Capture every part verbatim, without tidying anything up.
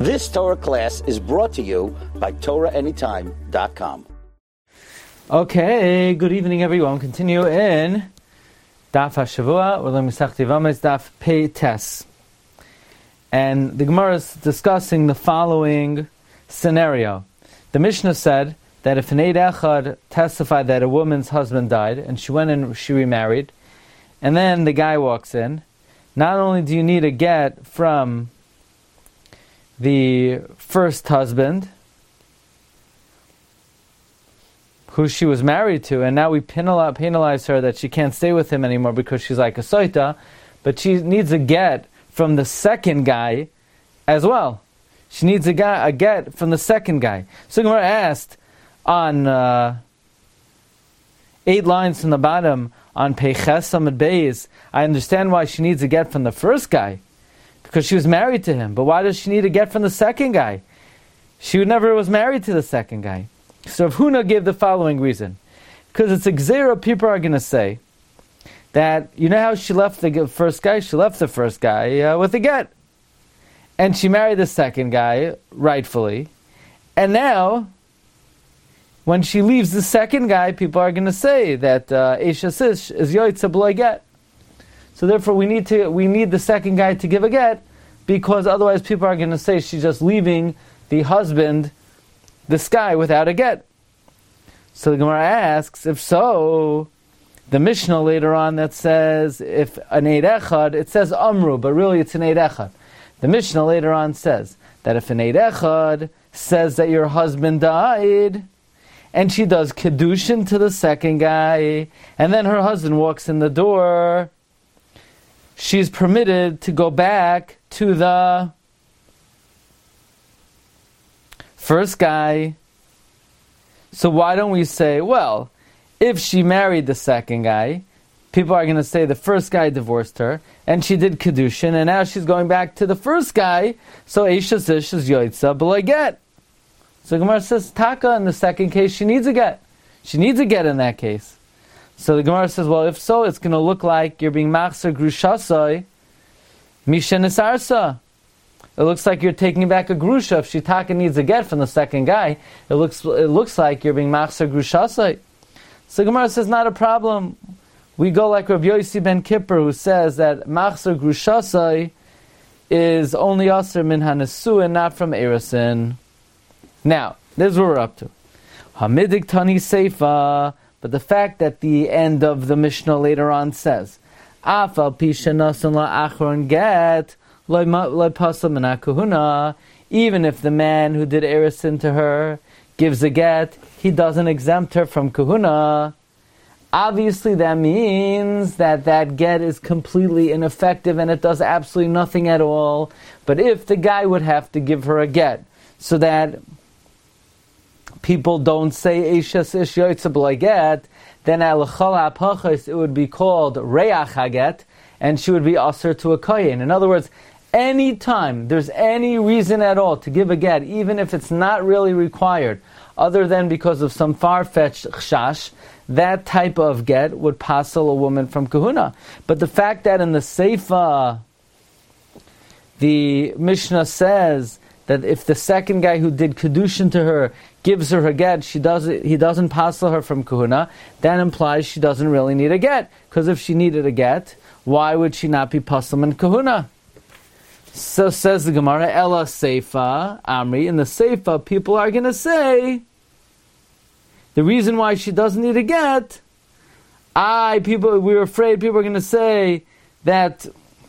This Torah class is brought to you by Torah Anytime dot com. Okay, good evening everyone. Continue in Daf HaShavua, we're learning Masechta Yevamos, Daf Pei Tes. And the Gemara is discussing the following scenario. The Mishnah said that if an Eid Echad testified that a woman's husband died, and she went and she remarried, and then the guy walks in, not only do you need a get from the first husband, who she was married to, and now we penalize, penalize her that she can't stay with him anymore because she's like a soita, but she needs a get from the second guy as well. She needs a, guy, a get from the second guy. So Gemara asked on uh, eight lines from the bottom on Peiches Amud Beis, I understand why she needs a get from the first guy, because she was married to him. But why does she need a get from the second guy? She never was married to the second guy. So Rav Huna gave the following reason. Because it's a gzera, people are going to say that, you know how she left the first guy? She left the first guy uh, with a get. And she married the second guy, rightfully. And now, when she leaves the second guy, people are going to say that Eisha Sish is Yoitza B'loi Get. So therefore we need to we need the second guy to give a get, because otherwise people are going to say she's just leaving the husband, this guy, without a get. So the Gemara asks, if so, the Mishnah later on that says if an Eid Echad, it says Amru, but really it's an Eid Echad. The Mishnah later on says that if an Eid Echad says that your husband died, and she does Kedushin to the second guy, and then her husband walks in the door, she's permitted to go back to the first guy. So why don't we say, well, if she married the second guy, people are going to say the first guy divorced her, and she did Kedushin, and now she's going back to the first guy, so Eisha Zish is Yoitza B'loi Get. So Gemara says, Taka, in the second case, she needs a get. She needs a get in that case. So the Gemara says, well, if so, it's going to look like you're being machzer grushasai misha nisarsa. It looks like you're taking back a grusha. If Shitaka needs a get from the second guy, it looks it looks like you're being machzer grushasai. So the Gemara says, not a problem. We go like Rabbi Yossi ben Kippur, who says that machzer grushasai is only aser min hanesu and not from erasin. Now, this is what we're up to. Hamidik tani seifa. But the fact that the end of the Mishnah later on says, Afal pisha nasan la achron get loy pasal mina kahuna, even if the man who did erisin to her gives a get, he doesn't exempt her from kahuna. Obviously that means that that get is completely ineffective and it does absolutely nothing at all. But if the guy would have to give her a get, so that people don't say Eishes Ish Yoitza B'loi Get, then al Chol HaPachos it would be called Reach HaGet, and she would be Aser to a Kohen. In other words, any time there's any reason at all to give a get, even if it's not really required, other than because of some far-fetched chash, that type of get would passel a woman from kahuna. But the fact that in the Seifa, the Mishnah says that if the second guy who did kedushin to her gives her a get, she does it, he doesn't passel her from kahuna, that implies she doesn't really need a get. Because if she needed a get, why would she not be passel in kahuna? So says the Gemara, Ella Seifa, Amri, in the Seifa, people are going to say, the reason why she doesn't need a get, I, people, we were afraid people are going to say that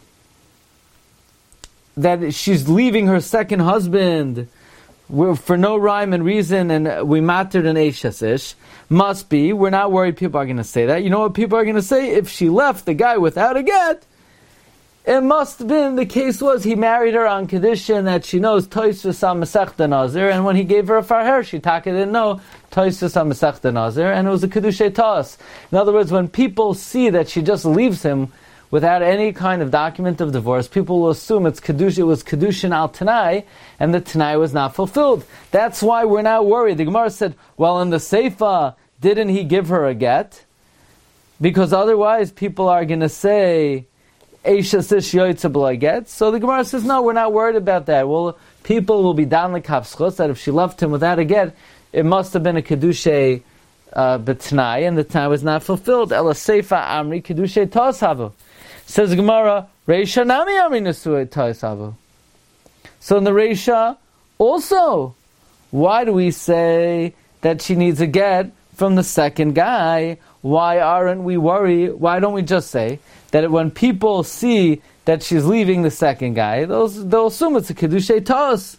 that she's leaving her second husband for no rhyme and reason, and we mattered an Eishes Ish. Must be, we're not worried people are going to say that. You know what people are going to say? If she left the guy without a get, it must have been, the case was he married her on Kedushin that she knows Toisvus on Masechta Nazir, and when he gave her a farher, she taka didn't know Toisvus on Masechta Nazir, and it was a Kedushay Tos. In other words, when people see that she just leaves him without any kind of document of divorce, people will assume it's Kedush, it was Kedushin al Tanai, and the Tanai was not fulfilled. That's why we're not worried. The Gemara said, well, in the Seifa, didn't he give her a get? Because otherwise people are going to say, Eishes Ish Yoitza B'loi Get. So the Gemara says, no, we're not worried about that. We'll people will be down like kapschus, that if she left him without a get, it must have been a kedusha uh, betnai, and the time was not fulfilled. Ela seifa amri kedusha tasavu. Says the Gemara, Reisha nami amri nesua tasavu. So in the Reisha, also, why do we say that she needs a get from the second guy? Why aren't we worried? Why don't we just say that when people see that she's leaving the second guy, they'll, they'll assume it's a kedusha tas.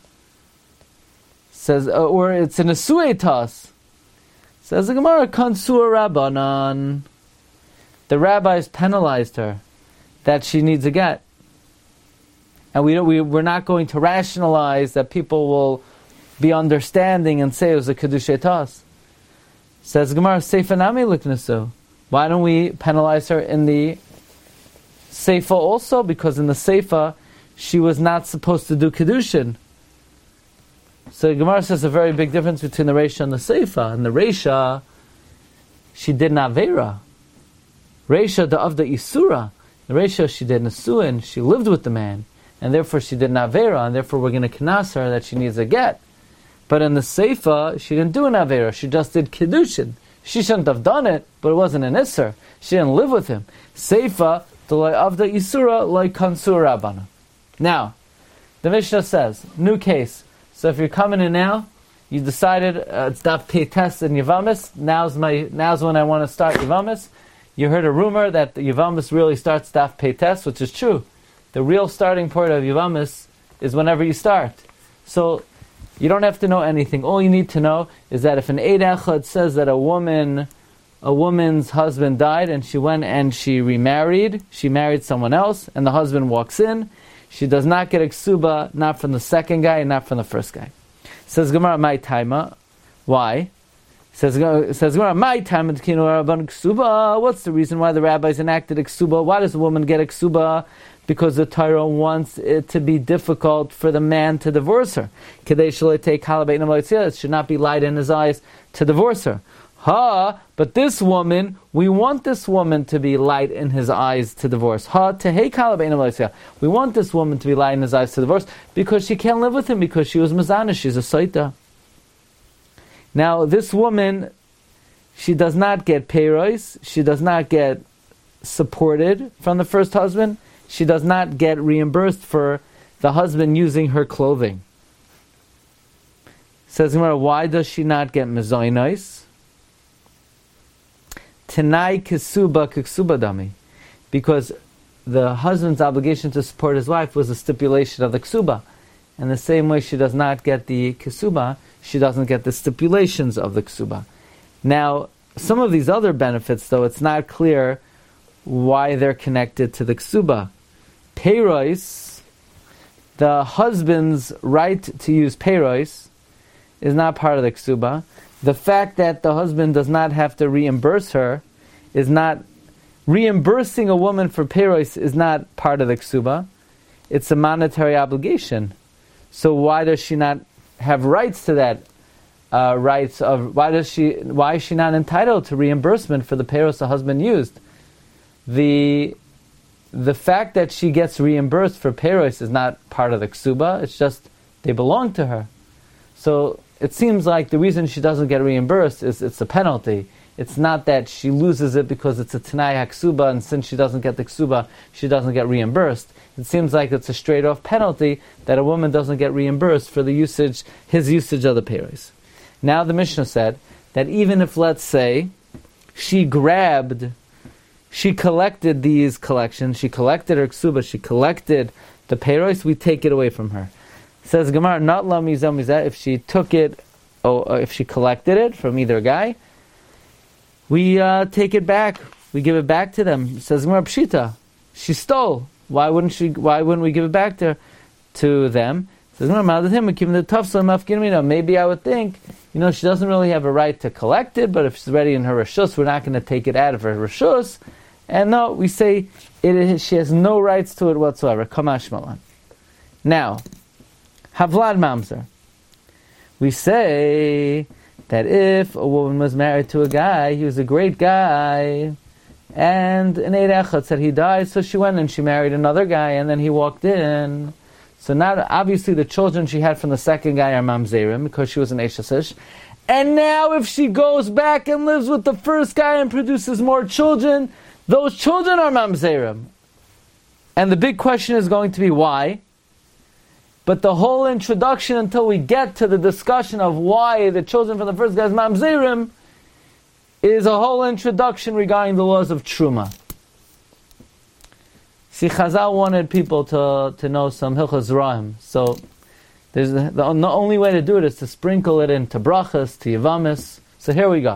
Says, uh, or it's an asue tas. Says the Gemara, kansur rabbanan. The rabbis penalized her that she needs a get, and we don't, we we're not going to rationalize that people will be understanding and say it was a kedusha tas. Says Gemara, seifa nami liknasu. Why don't we penalize her in the seifa also? Because in the seifa, she was not supposed to do kedushin. So Gemara says a very big difference between the Reisha and the seifa. In the Reisha, she did Navera. Reisha the of the Isura. The Reisha she did Nesuin. She lived with the man, and therefore she did Navera, and therefore we're going to knas her that she needs a get. But in the Seifa, she didn't do an Avera, she just did Kiddushin. She shouldn't have done it, but it wasn't an Isser. She didn't live with him. Seifa, the lay of the Isura, like Kansur Rabbana. Now, the Mishnah says, new case. So if you're coming in now, you decided uh, it's daf pei test in Yavamis, now's my now's when I want to start Yavamis. You heard a rumor that the Yavamis really starts daf pei test, which is true. The real starting point of Yavamis is whenever you start. So, you don't have to know anything. All you need to know is that if an Eid Echad says that a woman, a woman's husband died and she went and she remarried, she married someone else, and the husband walks in, she does not get a ksuba, not from the second guy and not from the first guy. Says Gemara, my taima. Why? Says says Gemara, my taima tkinu rabban ksuba. What's the reason why the rabbis enacted a ksuba? Why does a woman get a ksuba? Because the Torah wants it to be difficult for the man to divorce her. It should not be light in his eyes to divorce her. Ha, but this woman, we want this woman to be light in his eyes to divorce. Ha, tehei. We want this woman to be light in his eyes to divorce because she can't live with him because she was mazana, she's a saita. Now, this woman, she does not get peiros, she does not get supported from the first husband. She does not get reimbursed for the husband using her clothing. Says Gemara, why does she not get mezoinos? Tenai kisuba kisuba dami. Because the husband's obligation to support his wife was a stipulation of the ksuba. And the same way she does not get the kisuba, she doesn't get the stipulations of the ksuba. Now, some of these other benefits, though, it's not clear why they're connected to the ksuba. Peiros, the husband's right to use peiros, is not part of the ksuba. The fact that the husband does not have to reimburse her is not reimbursing a woman for peiros is not part of the ksuba. It's a monetary obligation. So why does she not have rights to that? Uh, rights of why does she? Why is she not entitled to reimbursement for the peiros the husband used? The the fact that she gets reimbursed for peiros is not part of the ksuba. It's just they belong to her. So it seems like the reason she doesn't get reimbursed is it's a penalty. It's not that she loses it because it's a Tanai HaKsuba, and since she doesn't get the Ksuba, she doesn't get reimbursed. It seems like it's a straight-off penalty that a woman doesn't get reimbursed for the usage, his usage of the peiros. Now the Mishnah said that even if, let's say, she grabbed, she collected these collections, she collected her Ksuba, she collected the peiros, we take it away from her. Says Gemara, not la mizah mizah, if she took it, or if she collected it from either guy, we uh, take it back. We give it back to them. Says Gemara Pshita, she stole. Why wouldn't she? Why wouldn't we give it back to to them? Says Gemara, maybe I would think, you know, she doesn't really have a right to collect it, but if she's already in her reshus, we're not going to take it out of her reshus. And no, we say it is, she has no rights to it whatsoever. Kamash malan. Now, Havlad Mamzer. We say that if a woman was married to a guy, he was a great guy, and an Eid Echad said he died, so she went and she married another guy, and then he walked in. So now, obviously, the children she had from the second guy are mamzerim because she was an Eishasish. And now, if she goes back and lives with the first guy and produces more children, those children are mamzerim. And the big question is going to be why. But the whole introduction, until we get to the discussion of why the children from the first guy is mamzerim, is a whole introduction regarding the laws of Truma. See, Chazal wanted people to, to know some Hilchos Rahim. So, there's the, the, the only way to do it is to sprinkle it into brachas, to Yavamis. So here we go.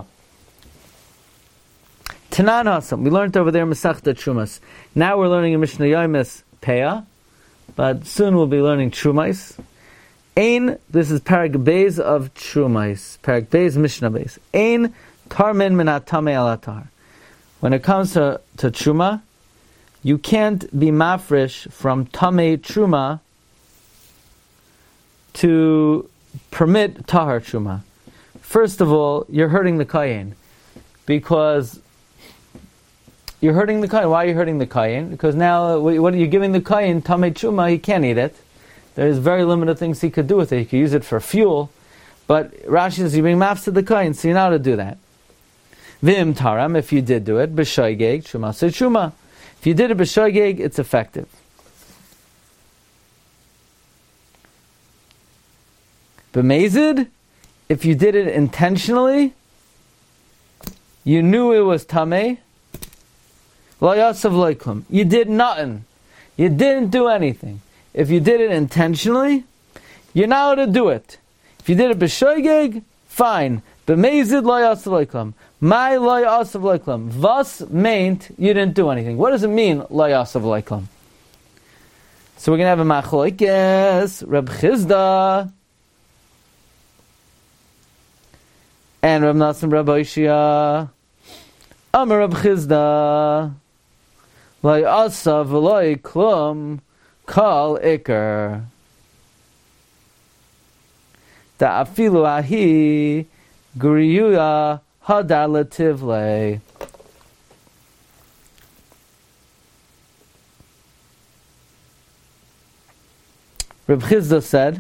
Tanan Hasam. We learned over there Masechta Trumas. Now we're learning in Mishnah Yomis Peah, but soon we'll be learning Trumais. Ein, this is Parak Beis of Trumais. Parak Beis, Mishnah Beis. Ein Tarmin Minat Tamei Alatar. When it comes to, to Truma, you can't be mafresh from Tamei Truma to permit Tahar Truma. First of all, you're hurting the Kayin. Because you're hurting the Kayin. Why are you hurting the Kayin? Because now, what are you giving the Kayin? Tamei Truma, he can't eat it. There's very limited things he could do with it. He could use it for fuel. But Rashi says, you bring mafs to the Kayin, so you know how to do that. Vim Taram, if you did do it, B'shoigeg, Truma, so Truma. If you did it B'shoigeg, it's effective. B'mezid, if you did it intentionally, you knew it was tamei, lo yasav loiklum. You did nothing. You didn't do anything. If you did it intentionally, you're not allowed to do it. If you did it b'shoigeg, fine. B'mezid lo yasav loiklum. My lo yasav loiklum. Vas meant you didn't do anything. What does it mean, lo yasav loiklum? So we're going to have a machlokes, Reb Chizda, and Reb Nasan Reb Oishia. Amar Reb Chizda, Loi asav v'loi klum kal ikar. Da afilu ahi griyuya hadar letivle. Reb Chizda said,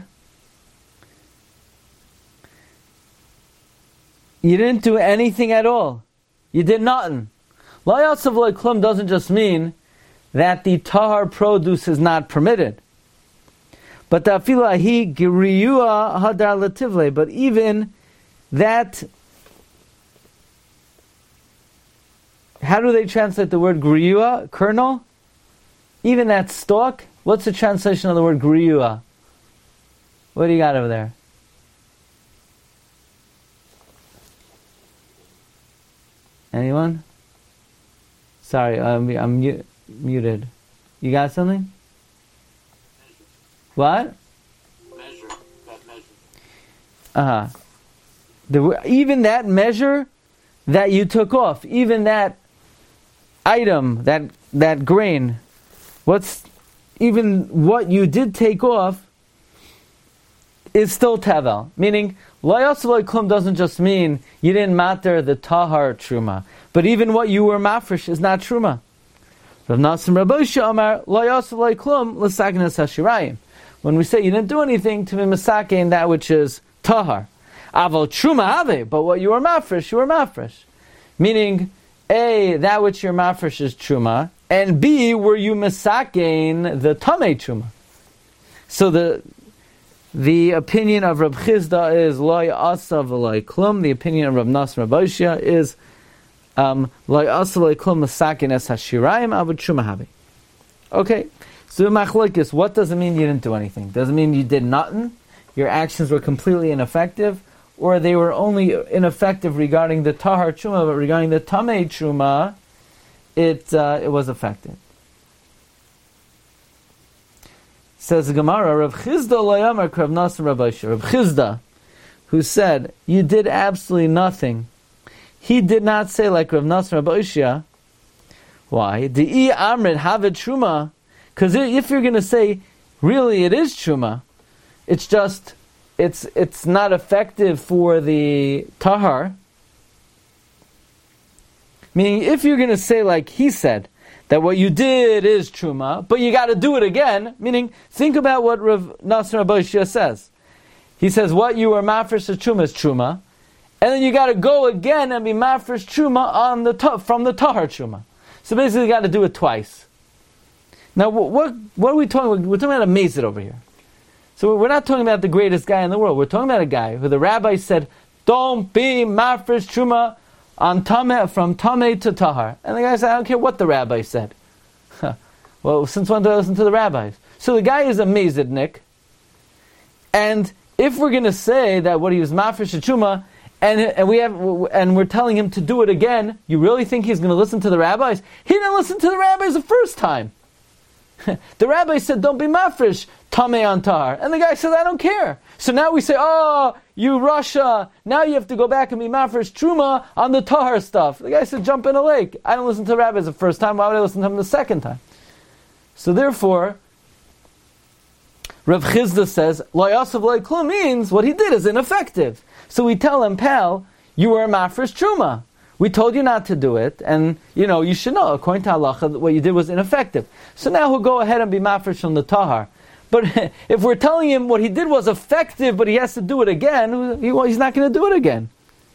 you didn't do anything at all. You did nothing. Lo yasav lo klum doesn't just mean that the tahar produce is not permitted. But ta'afilu ahi giriyua hadar letivle. But even that, how do they translate the word griyua? Kernel? Even that stalk? What's the translation of the word griyua? What do you got over there? Anyone? Sorry, I'm, I'm mu- muted. You got something? Measure. What? Measure. That measure. Uh-huh. The, even that measure that you took off, even that item, that that grain, what's even what you did take off is still tevel. Meaning, lo yasav lo klum doesn't just mean you didn't matter the tahar truma, but even what you were mafresh is not truma. Rav Nasan Reb Oishia Amar lo yasav lo klum l'sagnas hashirayim. When we say you didn't do anything to be misakein that which is tahar, aval truma ave, but what you were mafresh, you were mafresh. Meaning, A, that which you're mafresh is truma, and B, were you misakein the tamei truma. So the The opinion of Reb Chizda is Loi Asav Loi Klum. The opinion of Reb Nasan Reb Oishia is um, Loi Asav Loi Klum Masakin Es Hashirayim Avud Truma Habi. Okay, so Machlokes, what does it mean you didn't do anything? Does it mean you did nothing? Your actions were completely ineffective? Or they were only ineffective regarding the Tahar Truma, but regarding the Tamei Truma, it, uh, it was effective? Says the Gemara, Rav Chizda Layamar Rav Nasan Reb Oishia. Rav Chizda, who said, you did absolutely nothing, he did not say like Rav Nasan Reb Oishia. Why? De'i amrit havet truma. Because if you're going to say, really it is truma, it's just, it's it's not effective for the tahar. Meaning, if you're going to say like he said, that what you did is truma, but you got to do it again. Meaning, think about what Rav Nassim Rabbi Shia says. He says, what you were mafresh of truma is truma, and then you got to go again and be mafresh truma on the ta- from the tahar truma. So basically, you got to do it twice. Now, what what are we talking about? We're talking about a mazid over here. So we're not talking about the greatest guy in the world. We're talking about a guy who the rabbi said, don't be mafresh truma on tameh, from tameh to tahar. And the guy said, I don't care what the rabbi said. Well, since when do I listen to the rabbis? So the guy is a mazidnik. And if we're going to say that what he was mafresh truma, and and we have and we're telling him to do it again, you really think he's going to listen to the rabbis? He didn't listen to the rabbis the first time. The rabbi said, don't be mafresh tameh on tahar. And the guy said, I don't care. So now we say, oh, you Russia, now you have to go back and be mafresh truma on the tahar stuff. The guy said, jump in a lake. I don't listen to the rabbis the first time, why would I listen to him the second time? So therefore, Rav Chizda says, lo yasav lo klum means what he did is ineffective. So we tell him, pal, you were a mafresh truma. We told you not to do it, and you know you should know. According to halacha, what you did was ineffective. So now he'll go ahead and be mafresh from the tahar. But if we're telling him what he did was effective, but he has to do it again, he, well, he's not going to do it again.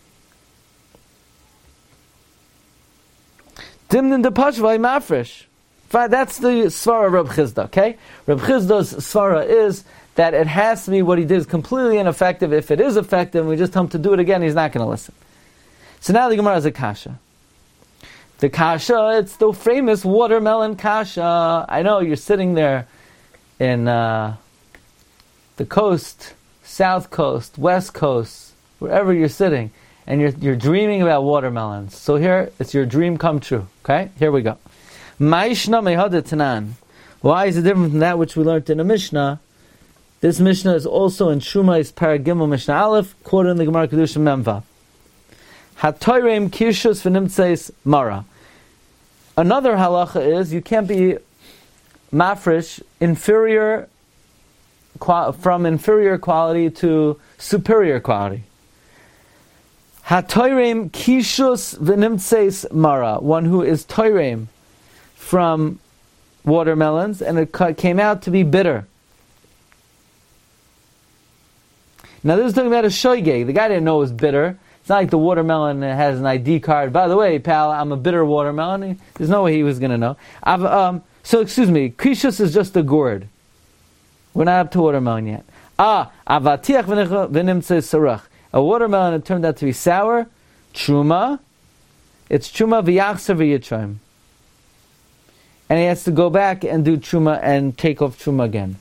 Dimnin de pashvai mafresh. That's the svara of Reb Chizda. Okay, Reb Chizda's svara is that it has to be what he did is completely ineffective. If it is effective, and we just tell him to do it again, he's not going to listen. So now the Gemara is a kasha. The kasha, it's the famous watermelon kasha. I know you're sitting there in uh, the coast, south coast, west coast, wherever you're sitting, and you're you're dreaming about watermelons. So here, it's your dream come true. Okay, here we go. Ma'ishna mehadetanan. Why is it different from that which we learned in the Mishnah? This Mishnah is also in Shumais Paragimel Mishnah Aleph, quoted in the Gemara Kedusha Memva. Hatoyrem kirshus v'nimtzeis mara. Another halacha is you can't be mafresh inferior from inferior quality to superior quality. Hatoyrem kirshus v'nimtzeis mara. One who is toyrem from watermelons and it came out to be bitter. Now this is talking about a shoygeg. The guy didn't know it was bitter. It's not like the watermelon has an I D card. By the way, pal, I'm a bitter watermelon. There's no way he was going to know. I've, um, so, excuse me, krishus is just a gourd. We're not up to watermelon yet. Ah, avatiach v'nimtzei sarach. A watermelon, it turned out to be sour. Truma. It's truma v'yachser v'yitzrayim. And he has to go back and do truma and take off truma again.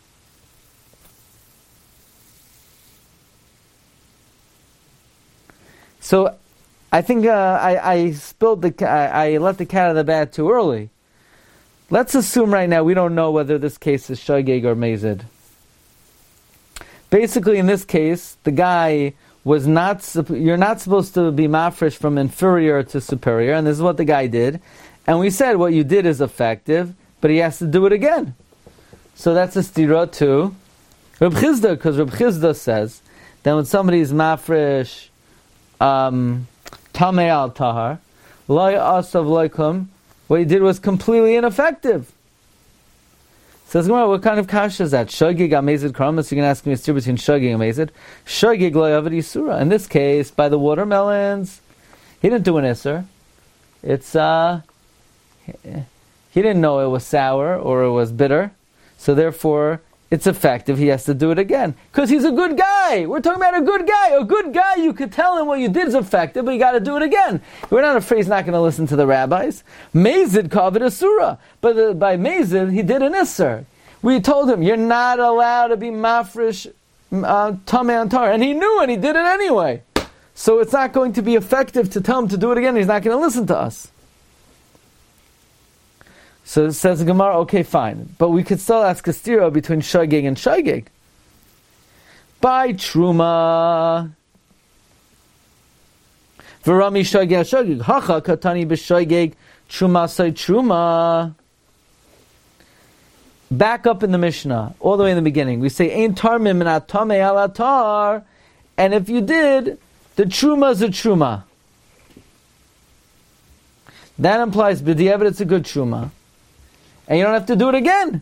So, I think uh, I, I spilled the I, I let the cat out of the bag too early. Let's assume right now we don't know whether this case is shogeg or mazid. Basically, in this case, the guy was not. You're not supposed to be mafresh from inferior to superior, and this is what the guy did. And we said what you did is effective, but he has to do it again. So that's a stira to Reb Chizda, because Reb Chizda says that when somebody is mafresh Um, Tamei al tahar, loy asav loikum, what he did was completely ineffective. Says Gemara, what kind of kasha is that? Shogig amazid kramas. You're going to ask me a steer between shogig and amazid. Shogig loy avad yisura. In this case, by the watermelons, he didn't do an isser. It's uh, he didn't know it was sour or it was bitter, so therefore it's effective. He has to do it again because he's a good guy. We're talking about a good guy. A good guy, you could tell him what you did is effective, but you got to do it again. We're not afraid he's not going to listen to the rabbis. Mazid kavod asura, but uh, by Mazid he did an isser. We told him you're not allowed to be mafresh uh, tamei on tar, and he knew it. He did it anyway. So it's not going to be effective to tell him to do it again. He's not going to listen to us. So it says the Gemara, okay, fine. But we could still ask a stira between shogeg and shogeg. By truma. V'rami shogeg shogeg. Hacha katani b'shogeg truma say truma. Back up in the Mishnah, all the way in the beginning. We say, ein tarmim min atamei al atar. And if you did, the truma is a truma. That implies b'diavad it's a good truma, and you don't have to do it again.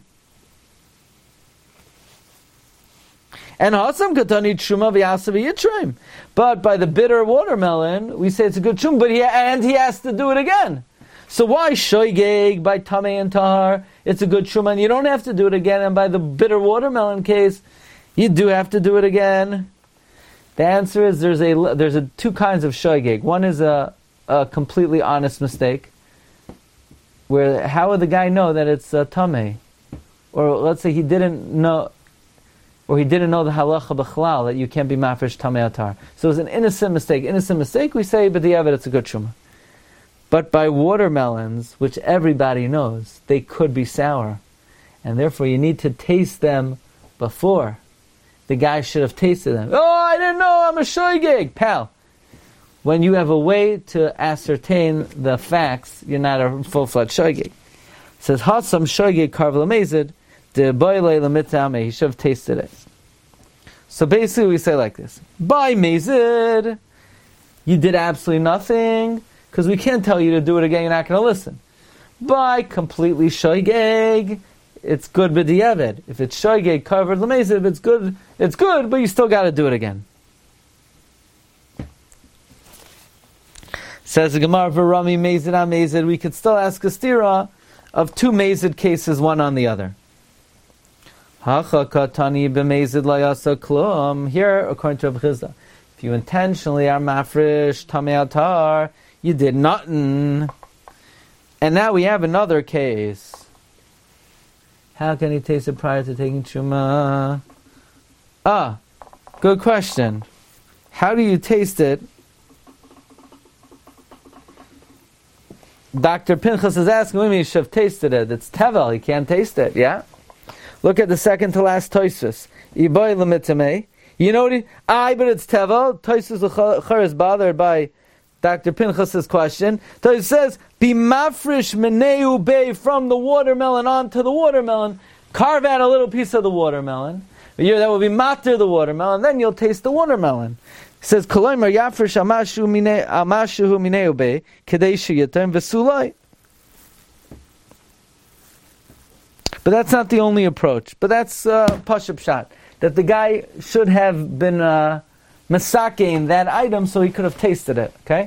And hasam katani truma v'yasav yitraim. But by the bitter watermelon, we say it's a good truma, but he and he has to do it again. So why shoygeg by tamei and tahar? It's a good truma, and you don't have to do it again. And by the bitter watermelon case, you do have to do it again. The answer is there's a there's a two kinds of shoygeg. One is a, a completely honest mistake, where how would the guy know that it's uh, tamei? Or let's say he didn't know, or he didn't know the halacha b'chalal that you can't be mafresh tamei atar. So it's an innocent mistake. Innocent mistake, we say, but the evidence it's a good truma. But by watermelons, which everybody knows, they could be sour. And therefore you need to taste them before. The guy should have tasted them. Oh, I didn't know, I'm a shoygeg. Pal, when you have a way to ascertain the facts, you're not a full-fledged shoygeg. It says, Hatsam shoygeg karv lamezid, de boile lamitame, he should have tasted it. So basically we say like this. By mezid, you did absolutely nothing, because we can't tell you to do it again, you're not going to listen. By completely shoygeg, it's good b'diavad. If it's shoygeg covered l'mezid, if it's good, it's good, but you still got to do it again. Says the Gemara, v'rami mezid amezid, we could still ask a stira of two mezid cases, one on the other. Hacha katani b'mezid layasa klum. Here, according to Rav Chizda, if you intentionally are mafresh tamei atar, you did nothing. And now we have another case. How can he taste it prior to taking truma? Ah, good question. How do you taste it? Doctor Pinchas is asking, what do you mean you should have tasted it? It's tevel, he can't taste it, yeah? Look at the second to last Tosfos. Iboy l'mitamei. You know what he... Aye, but it's tevel. Tosfos is bothered by Doctor Pinchas's question. So it says, "Be mafresh meneu bay from the watermelon onto the watermelon. Carve out a little piece of the watermelon. That will be matter the watermelon. Then you'll taste the watermelon." It says, "Kolomer yafresh amashu amashu meneu bay kedei sheyitem v'sulai." But that's not the only approach. But that's uh, pashup shot, that the guy should have been uh, masakein that item so he could have tasted it. Okay.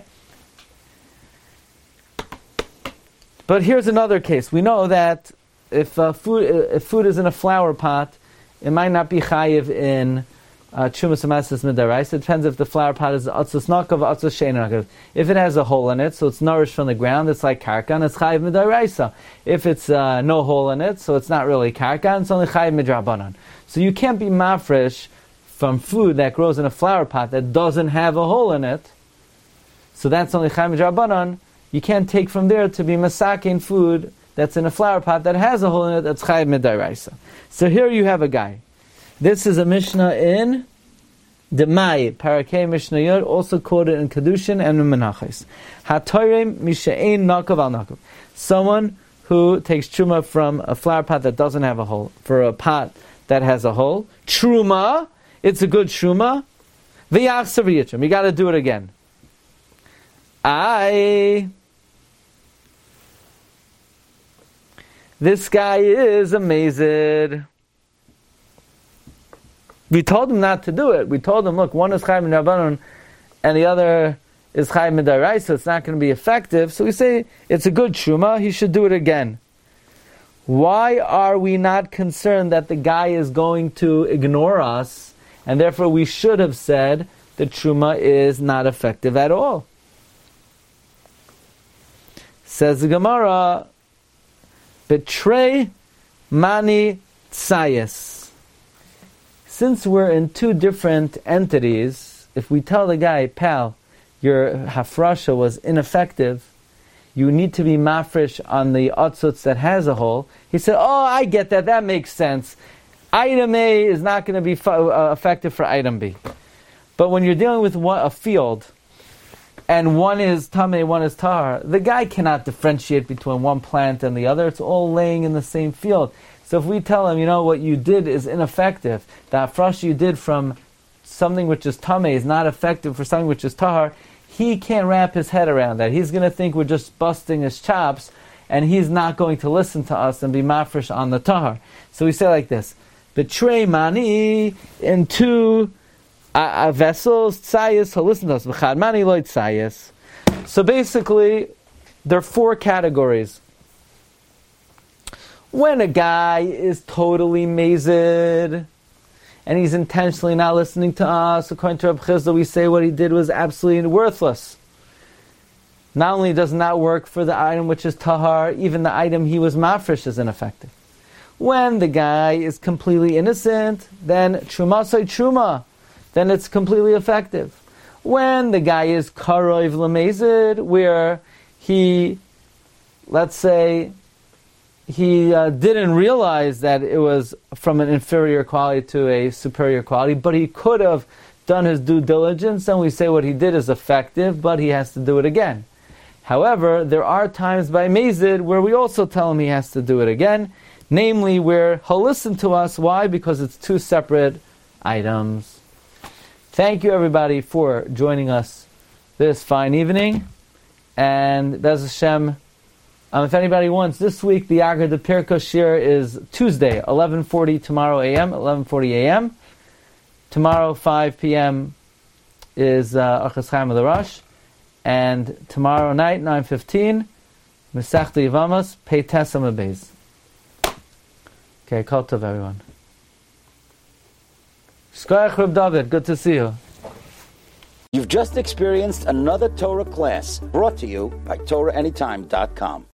But here's another case. We know that if uh, food if food is in a flower pot, it might not be chayiv in Trumas Amasis Midaraisa. It depends if the flower pot is Atzus Nakav, Atzus Shein Nakav. If it has a hole in it, so it's nourished from the ground, it's like Karkan, it's chayiv Midaraisa. If it's uh, no hole in it, so it's not really Karkan, it's only chayiv Midrabanan. So you can't be mafresh from food that grows in a flower pot that doesn't have a hole in it. So that's only chayiv Midrabanan. You can't take from there to be masakin food that's in a flower pot that has a hole in it, that's chayiv midaraisa. So here you have a guy. This is a Mishnah in Demai, Parakeh Mishnah Yod, also quoted in Kedushin and in Menachos. Hatorim misha'ein nakav al nakav. Someone who takes truma from a flower pot that doesn't have a hole, for a pot that has a hole. Truma, it's a good truma. V'yachsav yitrim, you got to do it again. I... This guy is amazed. We told him not to do it. We told him, look, one is Chaim Rabbanon and the other is Chaim Midaraisa, so it's not going to be effective. So we say, it's a good Truma, he should do it again. Why are we not concerned that the guy is going to ignore us, and therefore we should have said the Truma is not effective at all? Says the Gemara, betray mani tsayas. Since we're in two different entities, if we tell the guy, pal, your hafrasha was ineffective, you need to be mafresh on the otzutz that has a hole. He said, oh, I get that, that makes sense. Item A is not going to be uh, effective for item B. But when you're dealing with one, a field, and one is tamei, one is tahar, the guy cannot differentiate between one plant and the other. It's all laying in the same field. So if we tell him, you know, what you did is ineffective, the hafrasha you did from something which is tamei is not effective for something which is tahar, he can't wrap his head around that. He's going to think we're just busting his chops, and he's not going to listen to us and be mafresh on the tahar. So we say like this: betray mani in two uh, uh, vessels, tzayis, he'll listen to us. B'chad mani loy tzayis. So basically, there are four categories. When a guy is totally mazed, and he's intentionally not listening to us, according to Reb Chizda, we say what he did was absolutely worthless. Not only does it not work for the item which is tahar, even the item he was mafresh is ineffective. When the guy is completely innocent, then truma say truma, then it's completely effective. When the guy is karoiv lemezid, where he, let's say, he uh, didn't realize that it was from an inferior quality to a superior quality, but he could have done his due diligence, and we say what he did is effective, but he has to do it again. However, there are times by Mazid where we also tell him he has to do it again, namely where he'll listen to us. Why? Because it's two separate items. Thank you everybody for joining us this fine evening, and Bez Hashem, Um, if anybody wants, this week the Agar de Pirkos Shir is Tuesday, eleven forty tomorrow a m, eleven forty a m Tomorrow, five p.m. is uh, Achas Chaim of the Rosh. And tomorrow night, nine fifteen, Mesechta Yevamos, Pei Tesam Abeis. Okay, Kol Tov everyone. Shkoyach Reb David, good to see you. You've just experienced another Torah class brought to you by Torah Anytime dot com.